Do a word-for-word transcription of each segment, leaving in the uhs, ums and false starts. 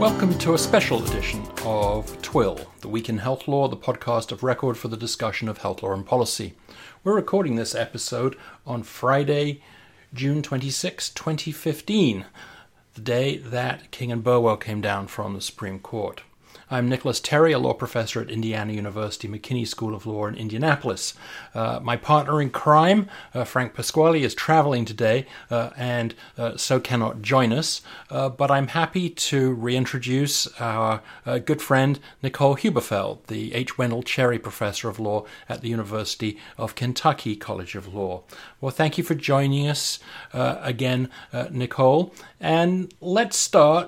Welcome to a special edition of TWIL, the Week in Health Law, the podcast of record for the discussion of health law and policy. We're recording this episode on Friday, June twenty-sixth, twenty fifteen, the day that King and Burwell came down from the Supreme Court. I'm Nicholas Terry, a law professor at Indiana University McKinney School of Law in Indianapolis. Uh, my partner in crime, uh, Frank Pasquale, is traveling today uh, and uh, so cannot join us, uh, but I'm happy to reintroduce our uh, good friend Nicole Huberfeld, the H. Wendell Cherry Professor of Law at the University of Kentucky College of Law. Well, thank you for joining us uh, again, uh, Nicole, and let's start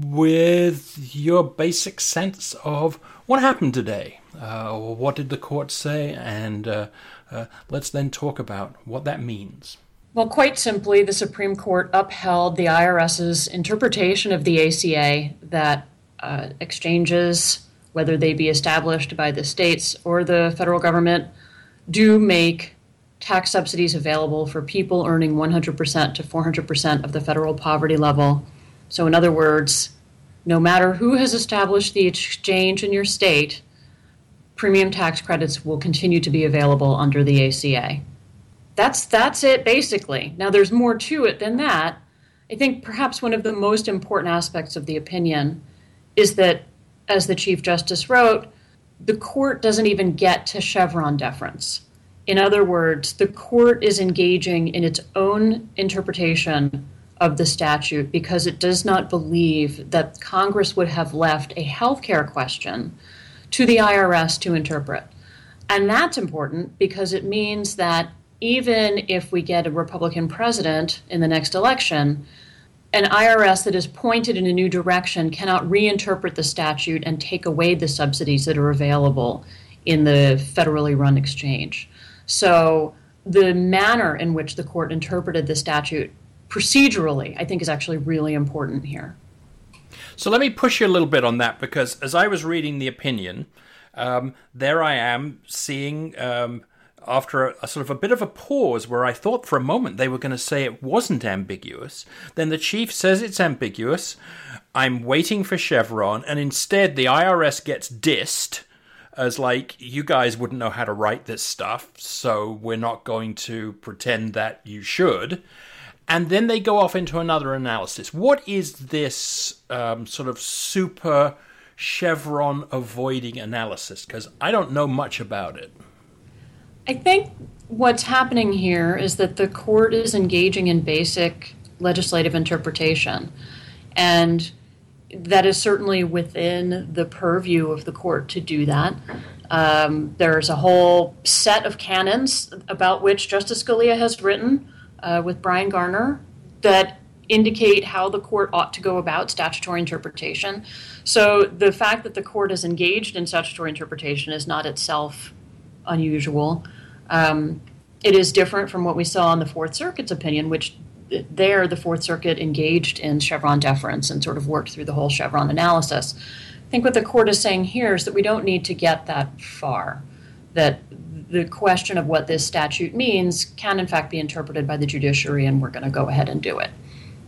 with your basic sense of what happened today. Uh, what did the court say? And uh, uh, let's then talk about what that means. Well, quite simply, the Supreme Court upheld the IRS's interpretation of the A C A that uh, exchanges, whether they be established by the states or the federal government, do make tax subsidies available for people earning one hundred percent to four hundred percent of the federal poverty level. So in other words, no matter who has established the exchange in your state, premium tax credits will continue to be available under the A C A. That's that's it, basically. Now, there's more to it than that. I think perhaps one of the most important aspects of the opinion is that, as the Chief Justice wrote, the court doesn't even get to Chevron deference. In other words, the court is engaging in its own interpretation of the statute because it does not believe that Congress would have left a healthcare question to the I R S to interpret. And that's important because it means that even if we get a Republican president in the next election, an I R S that is pointed in a new direction cannot reinterpret the statute and take away the subsidies that are available in the federally run exchange. So the manner in which the court interpreted the statute procedurally, I think, is actually really important here. So let me push you a little bit on that, because as I was reading the opinion, um, there I am seeing, um, after a, a sort of a bit of a pause where I thought for a moment they were going to say it wasn't ambiguous. Then the Chief says it's ambiguous. I'm waiting for Chevron, and instead the I R S gets dissed as like, you guys wouldn't know how to write this stuff, so we're not going to pretend that you should. And then they go off into another analysis. What is this um, sort of super Chevron avoiding analysis? Because I don't know much about it. I think what's happening here is that the court is engaging in basic legislative interpretation. And that is certainly within the purview of the court to do that. Um, there's a whole set of canons about which Justice Scalia has written Uh, with Brian Garner that indicate how the court ought to go about statutory interpretation. So the fact that the court is engaged in statutory interpretation is not itself unusual. Um, it is different from what we saw in the Fourth Circuit's opinion, which there the Fourth Circuit engaged in Chevron deference and sort of worked through the whole Chevron analysis. I think what the court is saying here is that we don't need to get that far, that the question of what this statute means can in fact be interpreted by the judiciary, and we're going to go ahead and do it.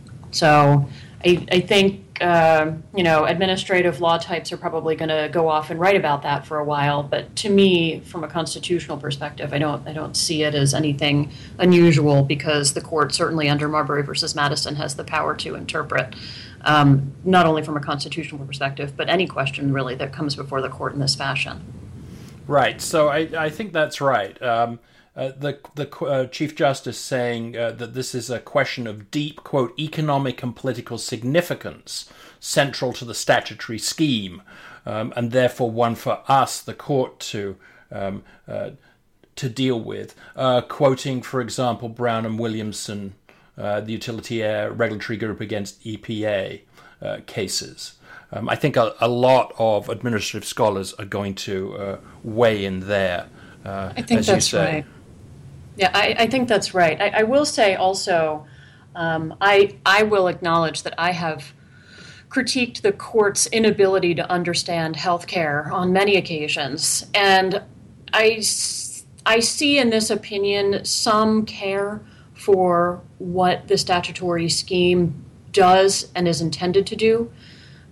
So I, I think, uh, you know, administrative law types are probably going to go off and write about that for a while. But to me, from a constitutional perspective, I don't I don't see it as anything unusual, because the court certainly under Marbury versus Madison has the power to interpret, um, not only from a constitutional perspective, but any question really that comes before the court in this fashion. Right. So I, I think that's right. Um, uh, the the uh, Chief Justice saying uh, that this is a question of deep, quote, economic and political significance central to the statutory scheme, um, and therefore one for us, the court, to um, uh, to deal with. Uh, quoting, for example, Brown and Williamson, uh, the Utility Air Regulatory Group against E P A uh, cases. Um, I think a, a lot of administrative scholars are going to uh, weigh in there. Uh, I think as that's you say. right. Yeah, I, I think that's right. I, I will say also, um, I I will acknowledge that I have critiqued the court's inability to understand healthcare on many occasions, and I I see in this opinion some care for what the statutory scheme does and is intended to do.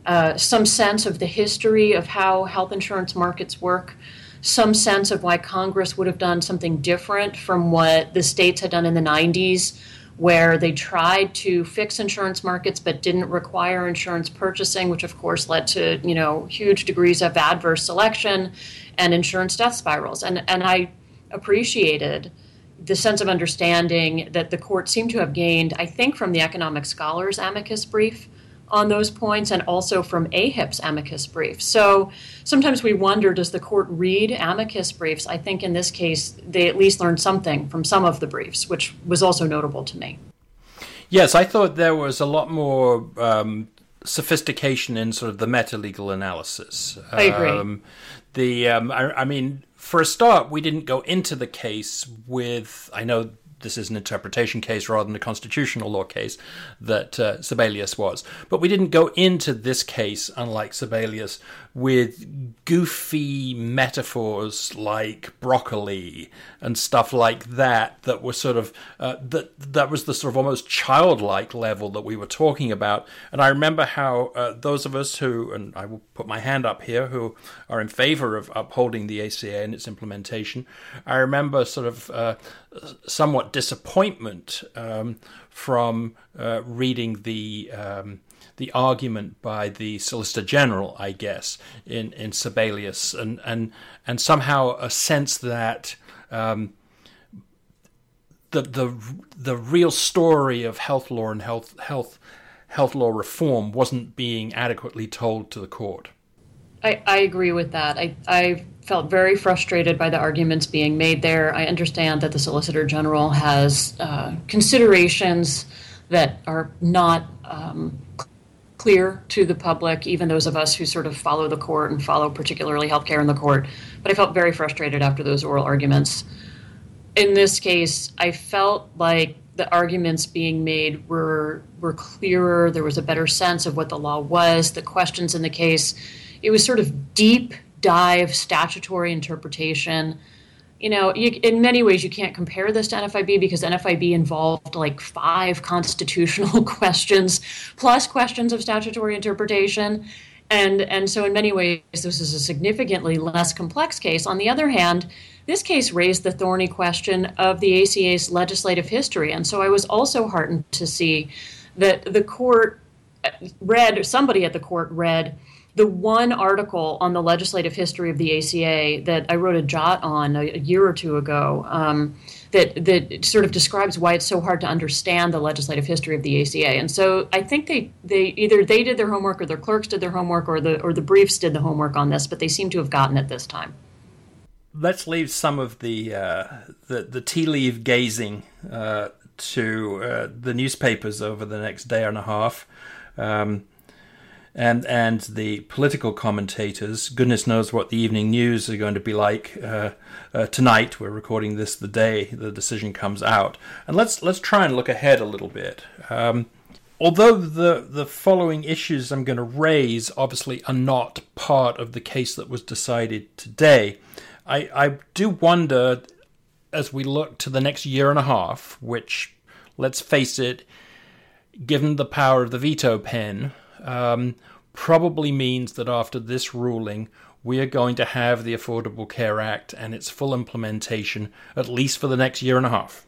uh, some sense of the history of how health insurance markets work, some sense of why Congress would have done something different from what the states had done in the nineties, where they tried to fix insurance markets but didn't require insurance purchasing, which of course led to, you know, huge degrees of adverse selection and insurance death spirals. And and I appreciated the sense of understanding that the court seemed to have gained, I think, from the Economic Scholars amicus brief on those points, and also from A H I P's amicus brief. So sometimes we wonder, does the court read amicus briefs? I think in this case, they at least learned something from some of the briefs, which was also notable to me. Yes, I thought there was a lot more um, sophistication in sort of the meta-legal analysis. I agree. Um, the, um, I, I mean, for a start, we didn't go into the case with, I know this is an interpretation case rather than a constitutional law case that uh, Sebelius was, but we didn't go into this case, unlike Sebelius, with goofy metaphors like broccoli and stuff like that that were sort of, uh, that that was the sort of almost childlike level that we were talking about. And I remember how uh, those of us who, and I will put my hand up here, who are in favor of upholding the A C A and its implementation, I remember sort of uh, somewhat disappointment um, from uh, reading the um, the argument by the Solicitor General, I guess, in in Sebelius, and and and somehow a sense that um, the the the real story of health law and health health health law reform wasn't being adequately told to the court. I, I agree with that. I, I felt very frustrated by the arguments being made there. I understand that the Solicitor General has uh, considerations that are not um, clear to the public, even those of us who sort of follow the court and follow particularly healthcare in the court. But I felt very frustrated after those oral arguments. In this case, I felt like the arguments being made were were clearer. There was a better sense of what the law was, the questions in the case. It was sort of deep dive statutory interpretation. You know, you, in many ways, you can't compare this to N F I B because N F I B involved like five constitutional questions plus questions of statutory interpretation. And, and so in many ways, this is a significantly less complex case. On the other hand, this case raised the thorny question of the A C A's legislative history. And so I was also heartened to see that the court read, or somebody at the court read, the one article on the legislative history of the A C A that I wrote a jot on a, a year or two ago um, that that sort of describes why it's so hard to understand the legislative history of the A C A. And so I think they, they either they did their homework or their clerks did their homework or the or the briefs did the homework on this, but they seem to have gotten it this time. Let's leave some of the uh, the, the tea leaf gazing uh, to uh, the newspapers over the next day and a half. Um, And and the political commentators. Goodness knows what the evening news are going to be like uh, uh, tonight. We're recording this the day the decision comes out, and let's let's try and look ahead a little bit. Um, although the the following issues I'm going to raise obviously are not part of the case that was decided today, I I do wonder as we look to the next year and a half, which, let's face it, given the power of the veto pen, Um, probably means that after this ruling, we are going to have the Affordable Care Act and its full implementation at least for the next year and a half.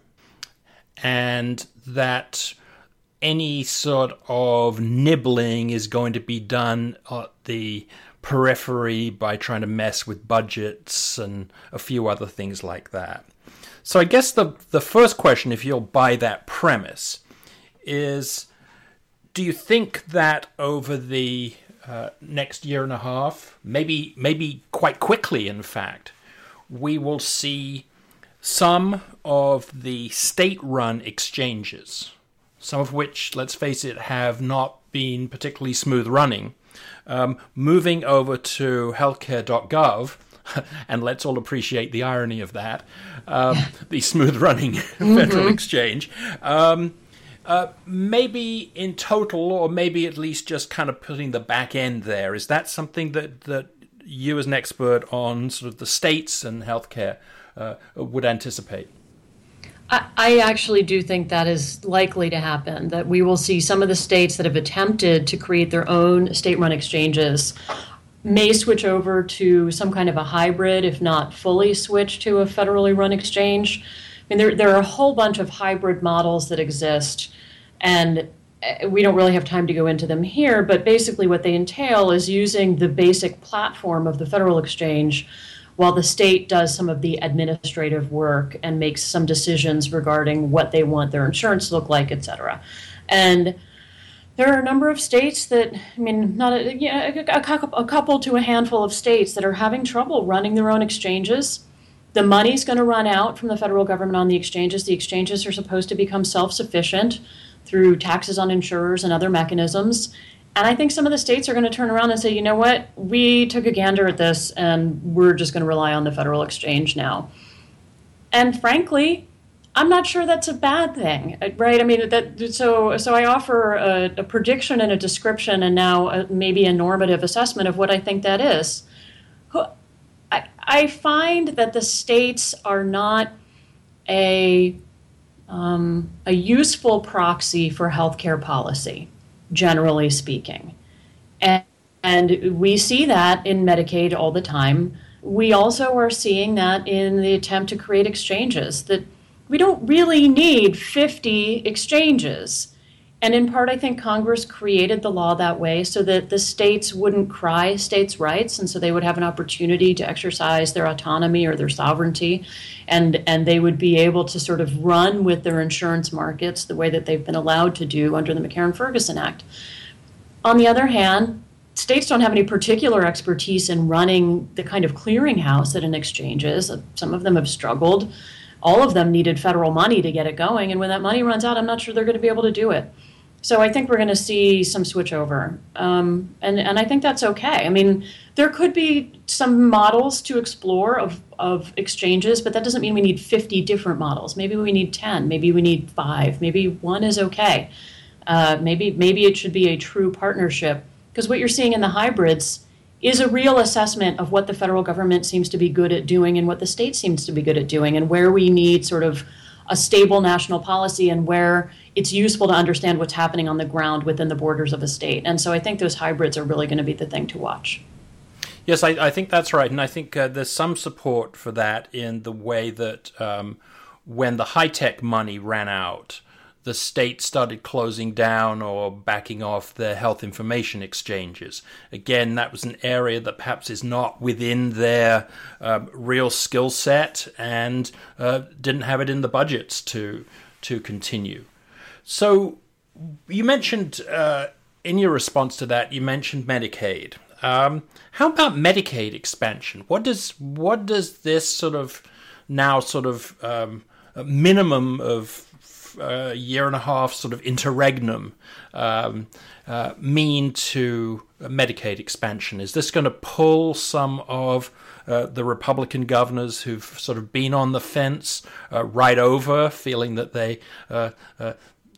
And that any sort of nibbling is going to be done at the periphery by trying to mess with budgets and a few other things like that. So I guess the, the first question, if you'll buy that premise, is, do you think that over the uh, next year and a half, maybe maybe quite quickly, in fact, we will see some of the state-run exchanges, some of which, let's face it, have not been particularly smooth running, um, moving over to healthcare dot gov, and let's all appreciate the irony of that, um, the smooth-running mm-hmm. federal exchange, um, Uh, maybe in total, or maybe at least just kind of putting the back end there. Is that something that, that you as an expert on sort of the states and healthcare uh, would anticipate? I, I actually do think that is likely to happen, that we will see some of the states that have attempted to create their own state-run exchanges may switch over to some kind of a hybrid, if not fully switch to a federally run exchange. I mean, there, there are a whole bunch of hybrid models that exist, and we don't really have time to go into them here, but basically what they entail is using the basic platform of the federal exchange while the state does some of the administrative work and makes some decisions regarding what they want their insurance to look like, et cetera. And there are a number of states that, I mean, not a, yeah, a, a couple to a handful of states that are having trouble running their own exchanges. The money's going to run out from the federal government on the exchanges. The exchanges are supposed to become self-sufficient through taxes on insurers and other mechanisms. And I think some of the states are going to turn around and say, you know what, we took a gander at this and we're just going to rely on the federal exchange now. And frankly, I'm not sure that's a bad thing, right? I mean, that so so I offer a, a prediction and a description and now a, maybe a normative assessment of what I think that is. I, I find that the states are not a um, a useful proxy for healthcare policy, generally speaking. And, and we see that in Medicaid all the time. We also are seeing that in the attempt to create exchanges, that we don't really need fifty exchanges. And in part, I think Congress created the law that way so that the states wouldn't cry states' rights, and so they would have an opportunity to exercise their autonomy or their sovereignty, and, and they would be able to sort of run with their insurance markets the way that they've been allowed to do under the McCarran-Ferguson Act. On the other hand, states don't have any particular expertise in running the kind of clearinghouse that an exchange is. Some of them have struggled. All of them needed federal money to get it going, and when that money runs out, I'm not sure they're going to be able to do it. So I think we're going to see some switchover, um, and, and I think that's okay. I mean, there could be some models to explore of, of exchanges, but that doesn't mean we need fifty different models. Maybe we need ten, maybe we need five, maybe one is okay. Uh, maybe, maybe it should be a true partnership, because what you're seeing in the hybrids is a real assessment of what the federal government seems to be good at doing and what the state seems to be good at doing, and where we need sort of a stable national policy and where it's useful to understand what's happening on the ground within the borders of a state. And so I think those hybrids are really going to be the thing to watch. Yes, I, I think that's right. And I think uh, there's some support for that in the way that um, when the high-tech money ran out, the state started closing down or backing off their health information exchanges. Again, that was an area that perhaps is not within their uh, real skill set and uh, didn't have it in the budgets to to continue. So you mentioned, uh, in your response to that, you mentioned Medicaid. Um, how about Medicaid expansion? What does what does this sort of now sort of um, minimum of a year and a half sort of interregnum um, uh, mean to Medicaid expansion? Is this going to pull some of uh, the Republican governors who've sort of been on the fence uh, right over, feeling that they... Uh, uh,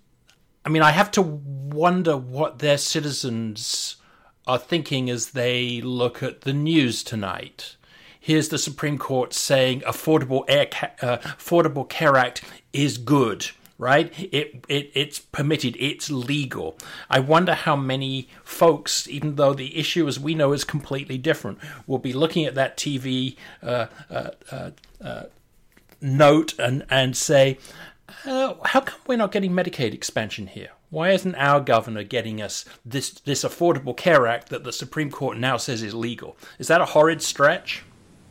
I mean, I have to wonder what their citizens are thinking as they look at the news tonight. Here's the Supreme Court saying Affordable, Air Ca- uh, Affordable Care Act is good. Right? It, it it's permitted. It's legal. I wonder how many folks, even though the issue, as we know, is completely different, will be looking at that T V uh, uh, uh, uh, note and, and say, uh, how come we're not getting Medicaid expansion here? Why isn't our governor getting us this, this Affordable Care Act that the Supreme Court now says is legal? Is that a horrid stretch?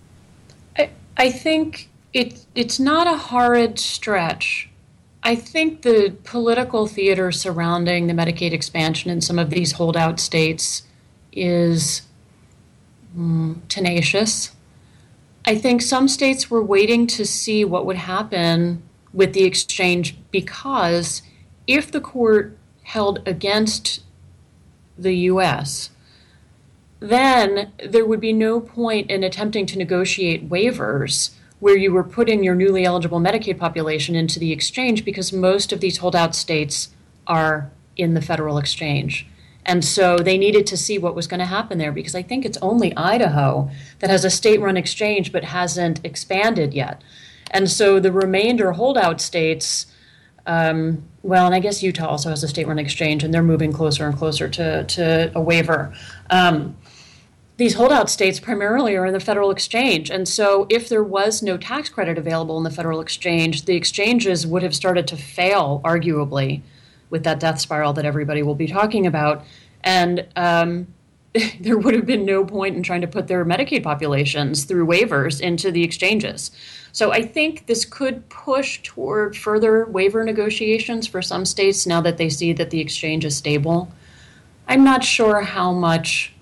I, I think it, it's not a horrid stretch. I think the political theater surrounding the Medicaid expansion in some of these holdout states is mm, tenacious. I think some states were waiting to see what would happen with the exchange, because if the court held against the U S, then there would be no point in attempting to negotiate waivers where you were putting your newly eligible Medicaid population into the exchange, because most of these holdout states are in the federal exchange. And so they needed to see what was going to happen there, because I think it's only Idaho that has a state-run exchange but hasn't expanded yet. And so the remainder holdout states, um, well, and I guess Utah also has a state-run exchange, and they're moving closer and closer to, to a waiver. Um, these holdout states primarily are in the federal exchange. And so if there was no tax credit available in the federal exchange, the exchanges would have started to fail, arguably, with that death spiral that everybody will be talking about. And um, there would have been no point in trying to put their Medicaid populations through waivers into the exchanges. So I think this could push toward further waiver negotiations for some states now that they see that the exchange is stable. I'm not sure how much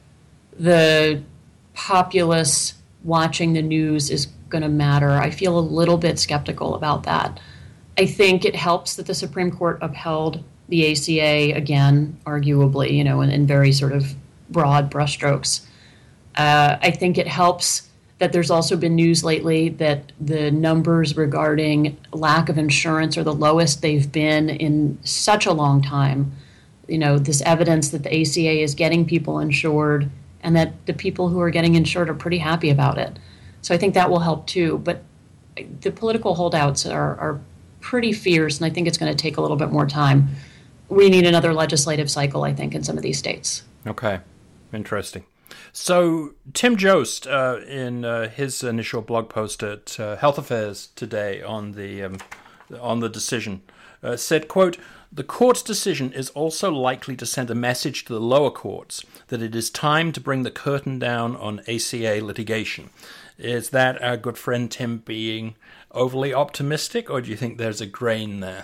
the populace watching the news is going to matter. I feel a little bit skeptical about that. I think it helps that the Supreme Court upheld the A C A again, arguably, you know, in, in very sort of broad brushstrokes. Uh, I think it helps that there's also been news lately that the numbers regarding lack of insurance are the lowest they've been in such a long time. You know, this evidence that the A C A is getting people insured and that the people who are getting insured are pretty happy about it. So I think that will help too. But the political holdouts are, are pretty fierce, and I think it's going to take a little bit more time. We need another legislative cycle, I think, in some of these states. Okay, interesting. So Tim Jost, uh, in uh, his initial blog post at uh, Health Affairs today on the um, on the decision, uh, said, quote, "The court's decision is also likely to send a message to the lower courts that it is time to bring the curtain down on A C A litigation." Is that our good friend Tim being overly optimistic, or do you think there's a grain there?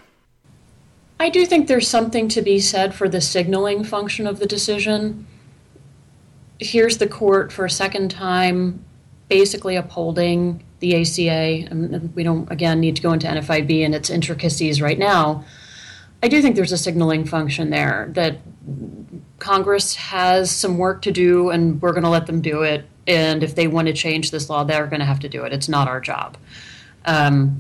I do think there's something to be said for the signaling function of the decision. Here's the court for a second time basically upholding the A C A. And we don't, again, need to go into N F I B and its intricacies right now. I do think there's a signaling function there that Congress has some work to do, and we're going to let them do it. And if they want to change this law, they're going to have to do it. It's not our job. Um,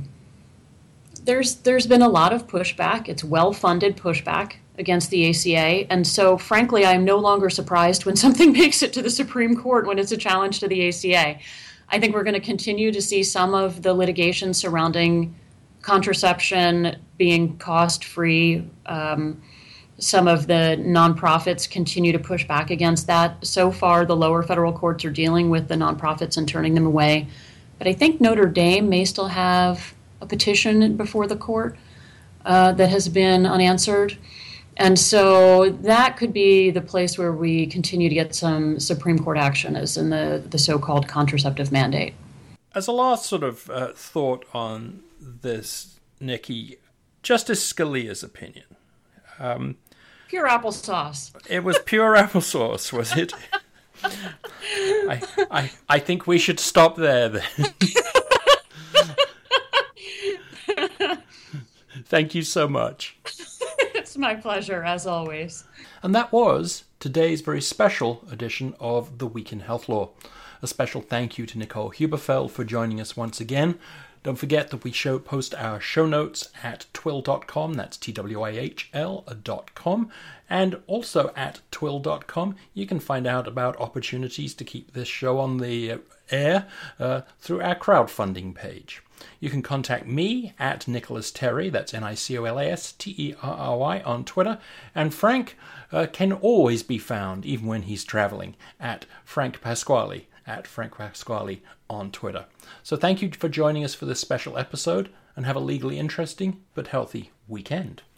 there's there's been a lot of pushback. It's well-funded pushback against the A C A. And so, frankly, I'm no longer surprised when something makes it to the Supreme Court when it's a challenge to the A C A. I think we're going to continue to see some of the litigation surrounding contraception being cost-free. Um, some of the nonprofits continue to push back against that. So far, the lower federal courts are dealing with the nonprofits and turning them away. But I think Notre Dame may still have a petition before the court uh, that has been unanswered. And so that could be the place where we continue to get some Supreme Court action, is in the, the so-called contraceptive mandate. As a last sort of uh, thought on this, Nikki, Justice Scalia's opinion. Um, pure applesauce. It was pure applesauce, was it? I, I, I think we should stop there then. Thank you so much. It's my pleasure, as always. And that was today's very special edition of The Week in Health Law. A special thank you to Nicole Huberfeld for joining us once again. Don't forget that we show post our show notes at twill dot com, that's T W I H L dot com, and also at twill dot com you can find out about opportunities to keep this show on the air uh, through our crowdfunding page. You can contact me at Nicholas Terry, that's N I C O L A S T E R R Y on Twitter, and Frank uh, can always be found, even when he's traveling, at Frank Pasquale, at Frank Pasquale on Twitter. So thank you for joining us for this special episode, and have a legally interesting but healthy weekend.